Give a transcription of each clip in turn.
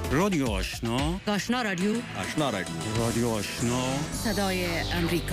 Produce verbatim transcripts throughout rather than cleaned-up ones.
رادیو آشنا، آشنا رادیو، آشنا رادیو، رادیو آشنا، صدای امریکا.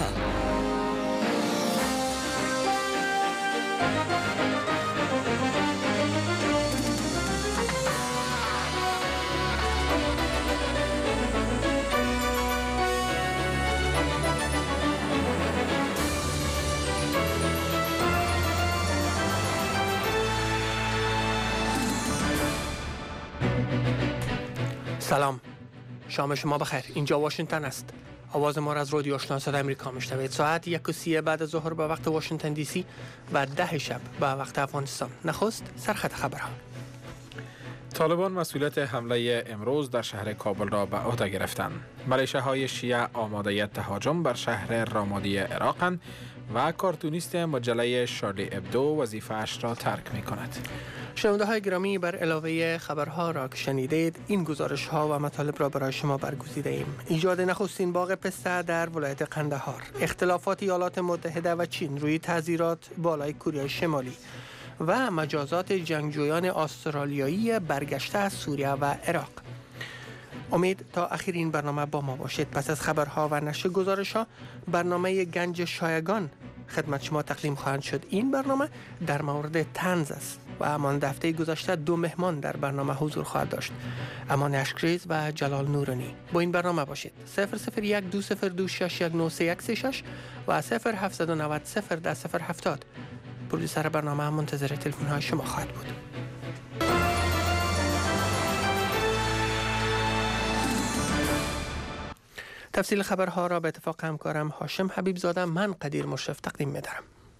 سلام، شام شما بخیر. اینجا واشنگتن است. آواز ما را از رادیو آشنا صدای امریکا میشنوید. ساعت یک و سی بعد از ظهر به وقت واشنگتن دی سی و ده شب به وقت افغانستان. نخست سرخط خبرها. طالبان مسئولیت حمله امروز در شهر کابل را به عهده گرفتند. ملیشه های شیعه آماده تهاجم بر شهر رامادی عراقند و کارتونیست مجله شارلی ابدو وظیفه‌اش را ترک می کند. شنونده های گرامی، بر علاوه خبرها را که شنیدید، این گزارش ها و مطالب را برای شما برگزیده ایم. ایجاد نخستین باغ پسته در ولایت قندهار، اختلافات ایالات متحده و چین روی تعزیرات بالای کره شمالی و مجازات جنگجویان استرالیایی برگشته از سوریه و عراق. امید تا آخرین برنامه با ما باشید. پس از خبرها و نشر گزارش ها، برنامه گنج شایگان خدمت شما تقدیم خواهد شد. این برنامه در مورد طنز است و امان هفته گذشته دو مهمان در برنامه حضور خواهد داشت، امان اشکریز و جلال نورانی. با این برنامه باشید. صفر صفر یک دو صفر دو شش یک نه سه یک سه شش و صفر هفت نه صفر صفر ده صفر هفتاد. پرودوسر برنامه منتظر تلفن های شما خواهد بود. تفصیل خبرها را به اتفاق همکارم هاشم حبیب زاده، من قدیر مشرف تقدیم می‌دارم.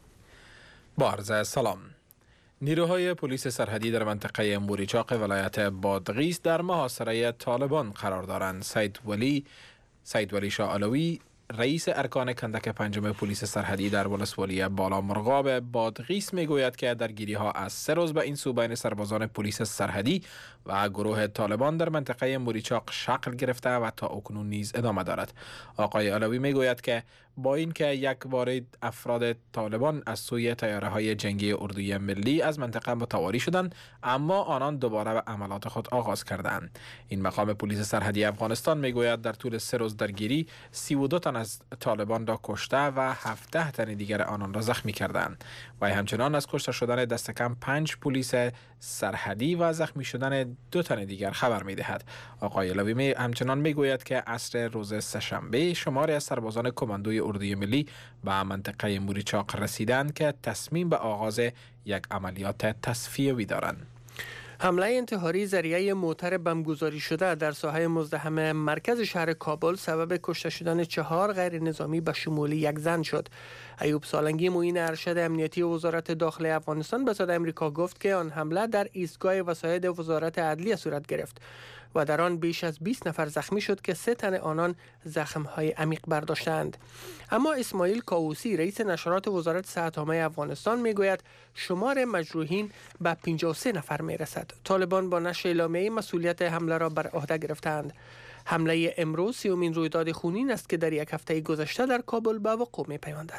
با عرض سلام. نیروهای پلیس سرحدی در منطقه موریچاق ولایت بادغیس در محاصره طالبان قرار دارند. سید ولی سید ولی شاه علوی، رئیس ارکان کندک پنجم پلیس سرحدی در ولسوالی بالا مرغاب بادغیس میگوید که درگیری ها از سه روز به این سو بین سربازان پلیس سرحدی و گروه طالبان در منطقه موریچاق شکل گرفته و تا اکنون نیز ادامه دارد. آقای علوی میگوید که با اینکه یک بار افراد طالبان از سوی طیاره های جنگی اردوی ملی از منطقه متواری شدند، اما آنان دوباره به عملات خود آغاز کردند. این مقام پلیس سرحدی افغانستان میگوید در طول سه روز درگیری سی و دو تن از طالبان را کشته و هفده تن دیگر آنان را زخمی کردند و همچنان از کشته شدن دست کم پنج پلیس سرحدی و زخمی شدن دو تن دیگر خبر می‌دهد. آقای علوی می همچنان میگوید که عصر روز سه‌شنبه شماری از سربازان کماندوی اردوی ملی به منطقه موریچاق رسیدند که تصمیم به آغاز یک عملیات تصفیه‌ای دارند. حمله انتحاری ذریعه موتر بمبگذاری شده در ساحه مزدحم مرکز شهر کابل سبب کشته شدن چهار غیر نظامی به شمول یک زن شد. ایوب سالنگی، معین ارشد امنیتی وزارت داخلی افغانستان به صدای امریکا گفت که آن حمله در ایستگاه وساید وزارت عدلیه صورت گرفت و در آن بیش از بیست نفر زخمی شد که سه تن آنان زخم‌های عمیق برداشتند. اما اسماعیل کاووسی، رئیس نشرات وزارت صحت‌عامه افغانستان میگوید شمار مجروحین به پنجاه و سه نفر میرسد. طالبان با نشر اعلامیه مسئولیت حمله را بر عهده گرفتند. حمله امروز سیومین رویداد خونین است که در یک هفته گذشته در کابل به وقوع می‌پیوندد.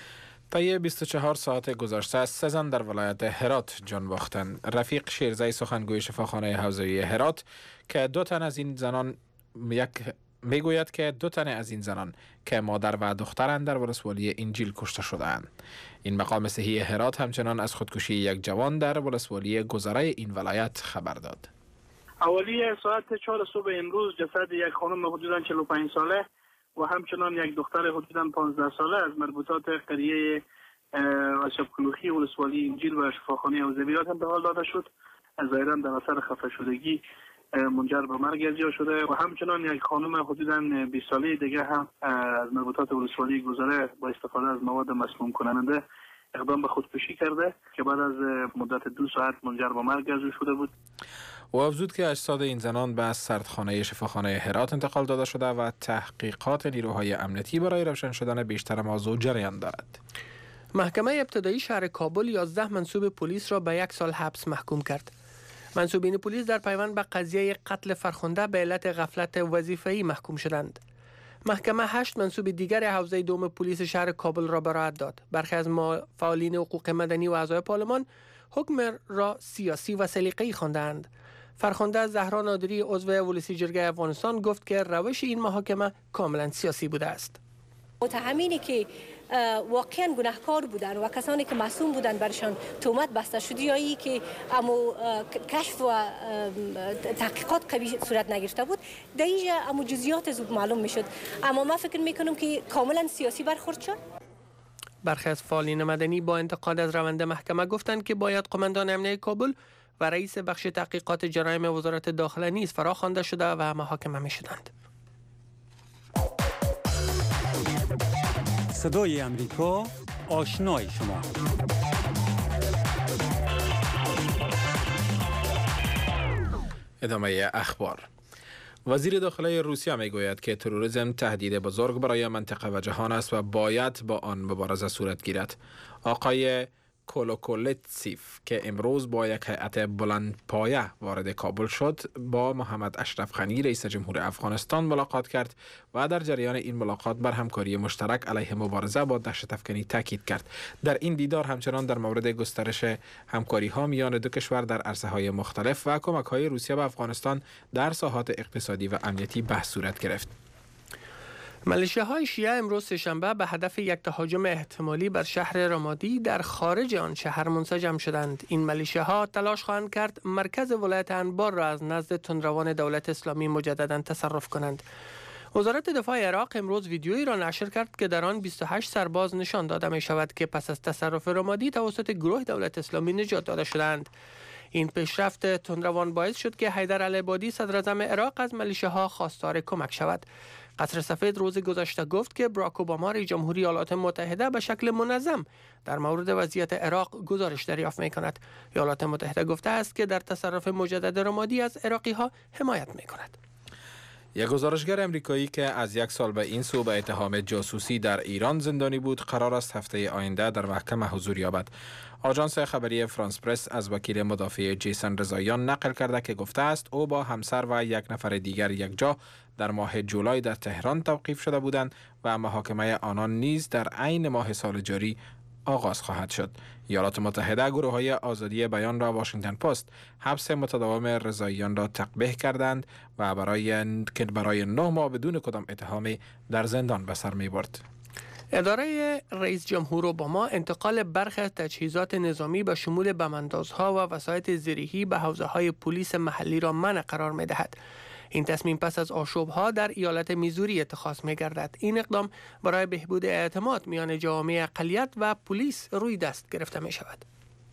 طی بیست و چهار ساعت گذشته سه زن در ولایت هرات جان باختند. رفیق شیرزی، سخنگوی شفاخانه حوزوی هرات، که دو تن از این زنان یک میگوید که دو تن از این زنان که مادر و دخترند در ولسوالی انجیل کشته شدند. این مقام صحی هرات همچنان از خودکشی یک جوان در ولسوالی گذره این ولایت خبر داد. حوالی ساعت چهار صبح امروز جسد یک خانم حدوداً چهل و پنج ساله و همچنان یک دختر حدوداً پانزده ساله از مربوطات قریه اشرف کلوخی ولسوالی انجیل و شفاخانه حوزوی انتقال داده شد. ظاهراً در اثر خفه شدگی منجر به مرگ ارجاع شده و همچنان یک خانم حدوداً بیست ساله دیگه هم از مربوطات ولسوالی گذره با استفاده از مواد مسموم کننده اقدام به خودکشی کرده که بعد از مدت دو ساعت منجر به مرگ ارجاع شده بود. و افزود که اجساد این زنان به سردخانه شفاخانه هرات انتقال داده شده و تحقیقات نیروهای امنیتی برای روشن شدن بیشتر موضوع جریان دارد. محکمه ابتدایی شهر کابل یازده منصوب پلیس را به یک سال حبس محکوم کرد. منصوبین پلیس در پیوند به قضیه قتل فرخنده به علت غفلت وظیفه‌ای محکوم شدند. محکمه هشت منصوب دیگر حوزه دوم پلیس شهر کابل را براءت داد. برخی از فعالین حقوق مدنی و اعضای پارلمان حکم را سیاسی و سلیقه‌ای خواندند. فرخنده زهرا نادری عضو ولسی جرگه افغانستان گفت که روش این محاکمه کاملا سیاسی بوده است. متهمینی که واقعا گناهکار بودن و کسانی که معصوم بودن برشان تهمت بسته شد یا ای که امو کشف و تحقیقات قوی صورت نگرفته بود، در اینجا امو جزئیات زود معلوم میشد. اما من فکر میکنم که کاملا سیاسی برخورد شد. برخی از فعالین مدنی با انتقاد از روند محکمه گفتند که باید قماندان امنیه کابل و رئیس بخش تحقیقات جرایم وزارت داخله نیز فراخوانده شده و محاکمه میشدند. صدای امریکا، آشنای شما. ادامه اخبار. وزیر داخله روسیه میگوید که تروریسم تهدید بزرگ برای منطقه و جهان است و باید با آن مبارزه صورت گیرد. آقای کولوکولتسیف که امروز با یک هیئت بلند پایه وارد کابل شد، با محمد اشرف غنی رئیس جمهور افغانستان ملاقات کرد و در جریان این ملاقات بر همکاری مشترک علیه مبارزه با دهشت افکنی تاکید کرد. در این دیدار همچنان در مورد گسترش همکاری ها میان دو کشور در عرصه های مختلف و کمک های روسیه به افغانستان در ساحات اقتصادی و امنیتی بحث صورت گرفت. ملیشیاهای شیعه امروز سه‌شنبه به هدف یک تهاجم احتمالی بر شهر رمادی در خارج آن شهر منسجم شدند. این ملیشیاها تلاش خواهند کرد مرکز ولایت انبار را از نزد تندروان دولت اسلامی مجددا تصرف کنند. وزارت دفاع عراق امروز ویدیویی را نشر کرد که در آن بیست و هشت سرباز نشان داده می شود که پس از تصرف رمادی توسط گروه دولت اسلامی نجات داده شدند. این پیشرفت تندروان باعث شد که حیدر العبادی صدر اعظم عراق از ملیشیاها خواستار کمک شود. قصر سفید روز گذشته گفت که باراک اوباما رئیس جمهوری ایالات متحده به شکل منظم در مورد وضعیت عراق گزارش دریافت می کند. ایالات متحده گفته است که در تصرف مجدد رمادی از عراقی ها حمایت می کند. یک گزارشگر امریکایی که از یک سال به این سو به اتهام جاسوسی در ایران زندانی بود، قرار است هفته آینده در محکمه حضور یابد. آژانس خبری فرانس پرس از وکیل مدافع جیسن رضاییان نقل کرده که گفته است او با همسر و یک نفر دیگر یک جا در ماه جولای در تهران توقیف شده بودند و محاکمه آنان نیز در عین ماه سال جاری آغاز خواهد شد. ایالات متحده گروه‌های آزادی بیان را واشنگتن پست حبس متداوم رضاییان را تقبیح کردند و برای که برای نه ماه بدون کدام اتهامی در زندان به سر می‌برد. اداره رئیس جمهور اوباما انتقال برخی از تجهیزات نظامی به شمول بم‌اندازها و وسایط زرهی به حوزه‌های پلیس محلی را منع قرار می‌دهد. این تصمیم پس از آشوب‌ها در ایالت میزوری اتخاذ می‌گردد. این اقدام برای بهبود اعتماد میان جامعه اقلیت و پلیس روی دست گرفته می‌شود.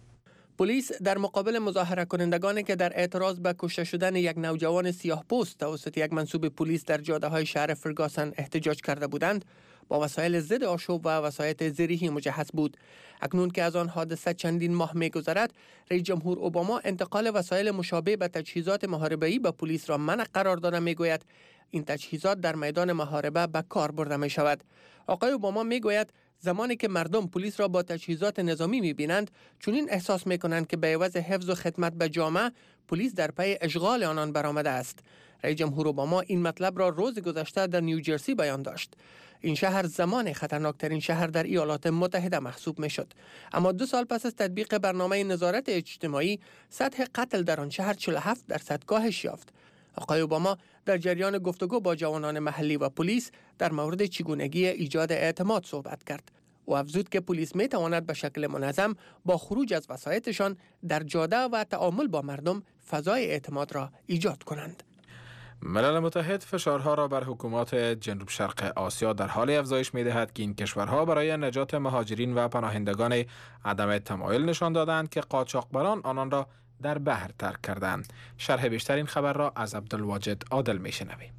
پلیس در مقابل مظاهره کنندگانی که در اعتراض به کشته شدن یک نوجوان سیاه‌پوست توسط یک منصوب پلیس در جاده‌های شهر فرگاسن احتجاج کرده بودند، با وسایل ضد آشوب و وسایط زرهی مجهز بود. اکنون که از آن حادثه چندین ماه می‌گذرد، رئیس جمهور اوباما انتقال وسایل مشابه به تجهیزات محاربه‌ای به پلیس را منع قرار داده می‌گوید این تجهیزات در میدان محاربه به کار برده می‌شود. آقای اوباما می‌گوید زمانی که مردم پلیس را با تجهیزات نظامی می‌بینند، چنین احساس می‌کنند که به عوض حفظ و خدمت به جامعه، پلیس در پی اشغال آنان برآمده است. رئیس جمهور اوباما این مطلب را روز گذشته در نیوجرسی بیان داشت. این شهر زمان خطرناکترین شهر در ایالات متحده محسوب می شد. اما دو سال پس از تطبیق برنامه نظارت اجتماعی، سطح قتل در آن شهر چهل و هفت درصد کاهش یافت. آقای اوباما در جریان گفتگو با جوانان محلی و پلیس در مورد چگونگی ایجاد اعتماد صحبت کرد. او افزود که پلیس می تواند به شکل منظم با خروج از وسایطشان در جاده و تعامل با مردم فضای اعتماد را ایجاد کنند. ملل متحد فشارها را بر حکومات جنوب شرق آسیا در حال افزایش می دهد که این کشورها برای نجات مهاجرین و پناهندگان عدم تمایل نشان دادند که قاچاقبران آنان را در بحر ترک کردند. شرح بیشتر این خبر را از عبدالواجد عادل می شنویم.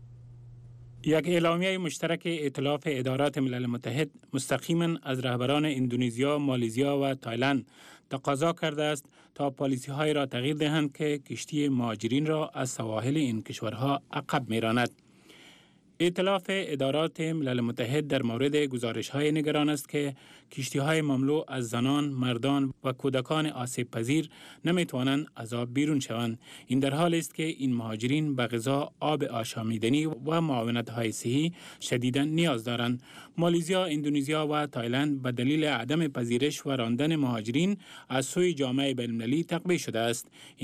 یک اعلامیه مشترک ائتلاف ادارات ملل متحد مستقیما از رهبران اندونزیا، مالزیا و تایلند تقاضا کرده است تا پالیسی‌های را تغییر دهند که کشتی مهاجرین را از سواحل این کشورها عقب می‌راند. ائتلاف ادارات ملل متحد در مورد گزارش‌های نگران است که کشتی‌های مملو از زنان، مردان و کودکان آسیب پذیر نمی‌توانند از آب بیرون شوند. این در حالی است که این مهاجرین به غذا، آب آشامیدنی و معاونت‌های صحی شدیداً نیاز دارند. مالزیا، اندونزیا و تایلند به دلیل عدم پذیرش و راندن مهاجرین از سوی جامعه بین‌المللی تقویه شده است.